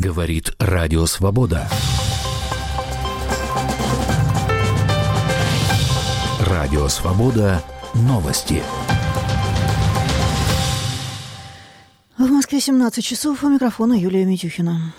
Говорит Радио Свобода. Радио Свобода. Новости. В Москве 17 часов. У микрофона Юлия Митюхина.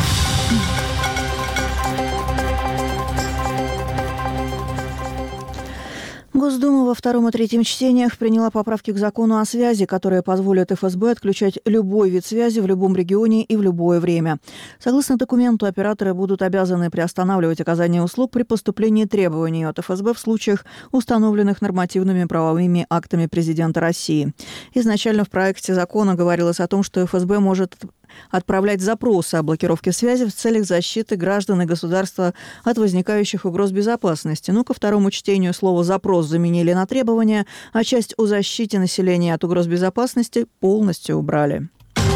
Госдума во втором и третьем чтениях приняла поправки к закону о связи, которые позволят ФСБ отключать любой вид связи в любом регионе и в любое время. Согласно документу, операторы будут обязаны приостанавливать оказание услуг при поступлении требований от ФСБ в случаях, установленных нормативными правовыми актами президента России. Изначально в проекте закона говорилось о том, что ФСБ может отправлять запросы о блокировке связи в целях защиты граждан и государства от возникающих угроз безопасности. Но ко второму чтению слово «запрос» заменили на требования, а часть о защите населения от угроз безопасности полностью убрали.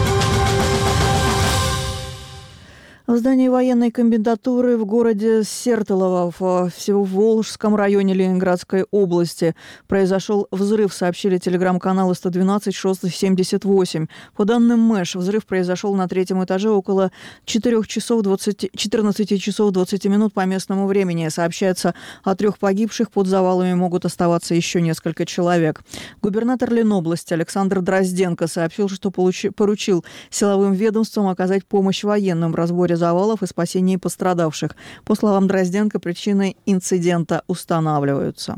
В здании военной комендатуры в городе Сертолово в Всеволожском районе Ленинградской области произошел взрыв, сообщили телеграм-каналы 112 678. По данным МЭШ, взрыв произошел на третьем этаже около 14 часов 20 минут по местному времени. Сообщается о 3 погибших, под завалами могут оставаться еще несколько человек. Губернатор Ленобласти Александр Дрозденко сообщил, что поручил силовым ведомствам оказать помощь военным в разборе завалов и спасении пострадавших. По словам Дрозденко, причины инцидента устанавливаются.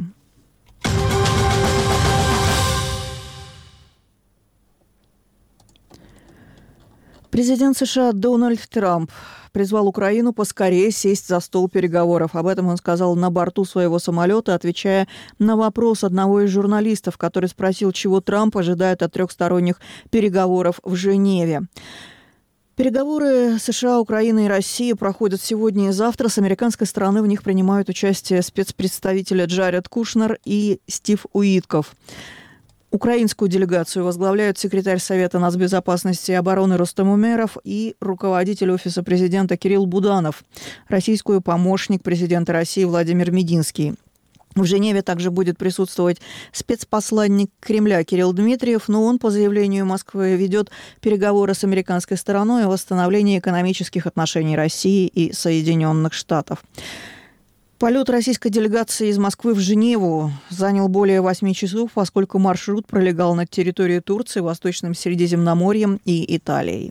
Президент США Дональд Трамп призвал Украину поскорее сесть за стол переговоров. Об этом он сказал на борту своего самолета, отвечая на вопрос одного из журналистов, который спросил, чего Трамп ожидает от трехсторонних переговоров в Женеве. Переговоры США, Украины и России проходят сегодня и завтра. С американской стороны в них принимают участие спецпредставители Джаред Кушнер и Стив Уитков. Украинскую делегацию возглавляют секретарь Совета нацбезопасности и обороны Рустем Умеров и руководитель Офиса президента Кирилл Буданов. Российскую — помощник президента России Владимир Мединский. В Женеве также будет присутствовать спецпосланник Кремля Кирилл Дмитриев, но он, по заявлению Москвы, ведет переговоры с американской стороной о восстановлении экономических отношений России и Соединенных Штатов. Полет российской делегации из Москвы в Женеву занял более 8 часов, поскольку маршрут пролегал над территорией Турции, Восточным Средиземноморьем и Италией.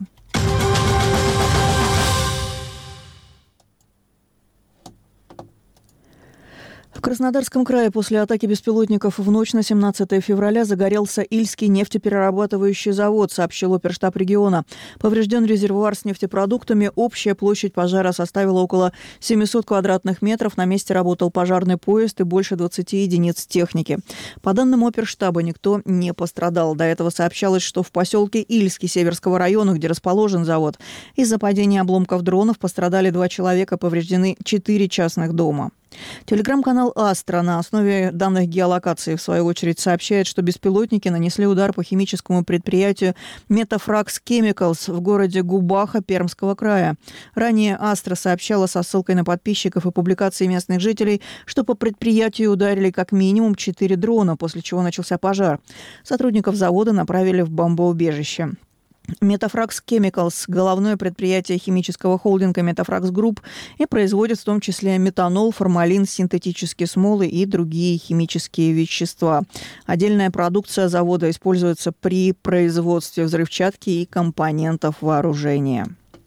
В Краснодарском крае после атаки беспилотников в ночь на 17 февраля загорелся Ильский нефтеперерабатывающий завод, сообщил оперштаб региона. Поврежден резервуар с нефтепродуктами. Общая площадь пожара составила около 700 квадратных метров. На месте работал пожарный поезд и больше 20 единиц техники. По данным оперштаба, никто не пострадал. До этого сообщалось, что в поселке Ильский Северского района, где расположен завод, из-за падения обломков дронов пострадали 2 человека, повреждены 4 частных дома. Телеграм-канал «Астра» на основе данных геолокации, в свою очередь, сообщает, что беспилотники нанесли удар по химическому предприятию «Метафракс Chemicals» в городе Губаха Пермского края. Ранее «Астра» сообщала со ссылкой на подписчиков и публикации местных жителей, что по предприятию ударили как минимум 4 дрона, после чего начался пожар. Сотрудников завода направили в бомбоубежище. Метафракс Chemicals – головное предприятие химического холдинга Метафракс Групп и производит в том числе метанол, формалин, синтетические смолы и другие химические вещества. Отдельная продукция завода используется при производстве взрывчатки и компонентов вооружения.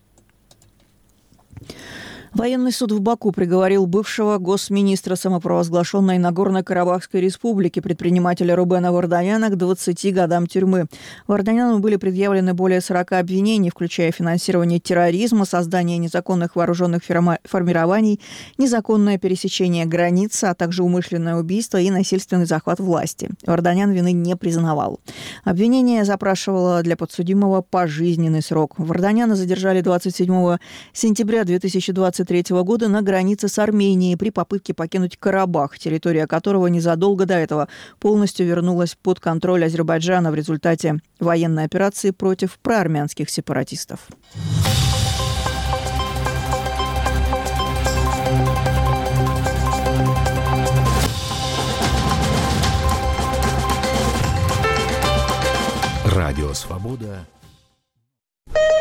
Военный суд в Баку приговорил бывшего госминистра самопровозглашенной Нагорно-Карабахской республики предпринимателя Рубена Варданяна к 20 годам тюрьмы. Варданяну были предъявлены более 40 обвинений, включая финансирование терроризма, создание незаконных вооруженных формирований, незаконное пересечение границы, а также умышленное убийство и насильственный захват власти. Варданян вины не признавал. Обвинение запрашивало для подсудимого пожизненный срок. Варданяна задержали 27 сентября 2023 года на границе с Арменией при попытке покинуть Карабах, территория которого незадолго до этого полностью вернулась под контроль Азербайджана в результате военной операции против проармянских сепаратистов. Радио «Свобода».